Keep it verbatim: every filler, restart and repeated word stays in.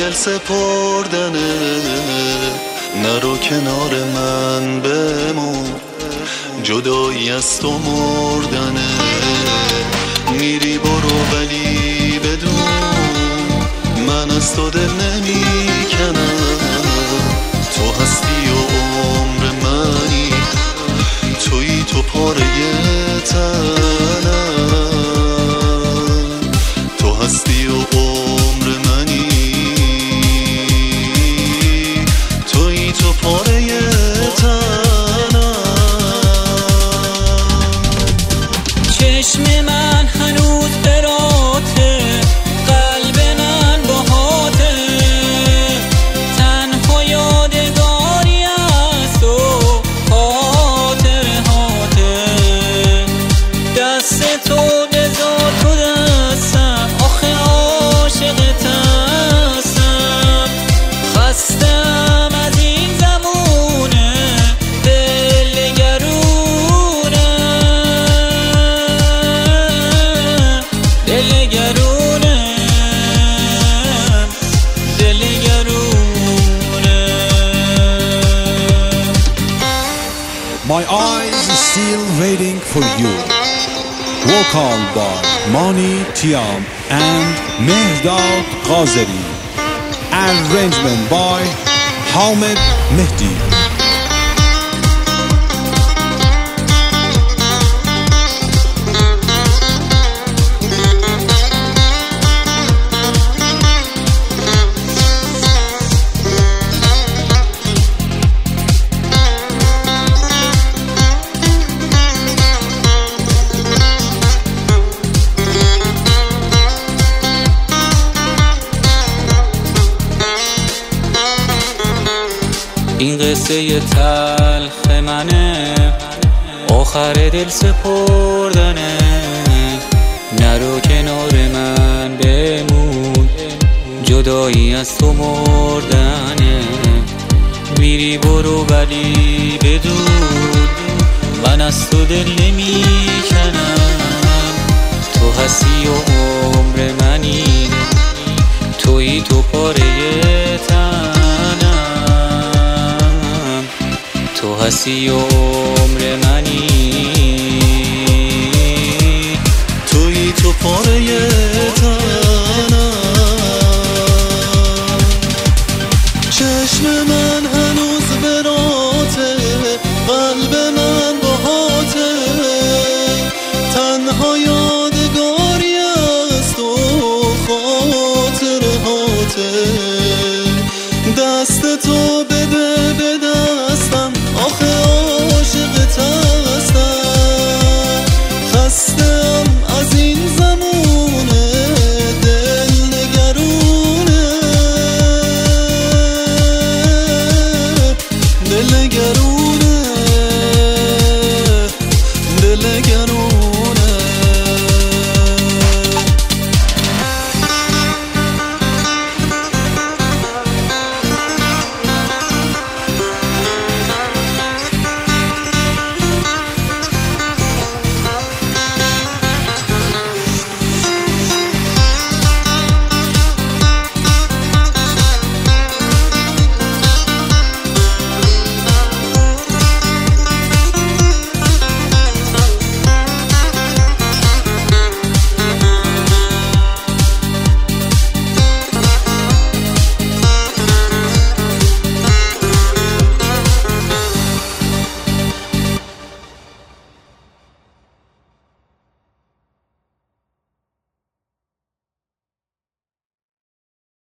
دل سپردنه، نرو کنار من بمون، جدایی از تو مردنه. میری برو ولی بدون من از تو دل نمی کنم. تو هستی و عمر منی، تویی تو پاره تنم. تو هستی و عمر منی، تویی تو پاره تنم. چشم من هنوز براته، قلب من باهاته، تنها یادگاری از تو خاطره هاته. دست تو بذار تو دستم، آخه عاشقت هستم. خستم از این زمونه دلگرونه، دلگرونه، دلگرونه. My eyes is still waiting for you. Vocal by Mani Tiam and Mehdad Ghazeri. Arrangement by Hamed Mehdi. این قصه تلخ منه، آخر دل سپردنه. نرو کنار من بمون، جدایی از تو مردنه. میری برو ولی بدون من از تو دل نمی کنم. تو هستی و عمر منی، تویی تو پاره تنم. تو هستی و عمر منی، تویی تو پاره تنم. چشم من هنوز براته، قلب من باهاته، تنها یادگاری از تو خاطره هاته. دست تو بده به دستم، آخه